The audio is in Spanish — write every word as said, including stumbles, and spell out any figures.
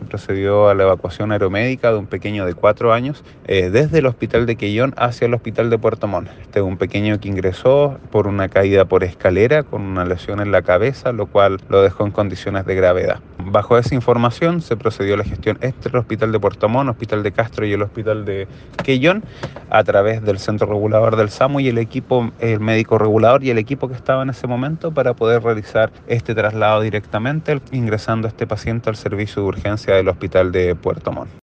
se procedió a la evacuación aeromédica de un pequeño de cuatro años eh, desde el hospital de Quellón hacia el hospital de Puerto Montt. Este es un pequeño que ingresó por una caída por escalera con una lesión en la cabeza, lo cual lo dejó en condiciones de gravedad. Bajo esa información se procedió a la gestión entre el hospital de Puerto Montt, hospital de Castro y el hospital de Quellón a través del centro regulador del SAMU y el equipo, el médico regulador y el equipo que estaba en ese momento para poder realizar este traslado directamente, ingresando a este paciente al servicio de urgencia del hospital de Puerto Montt.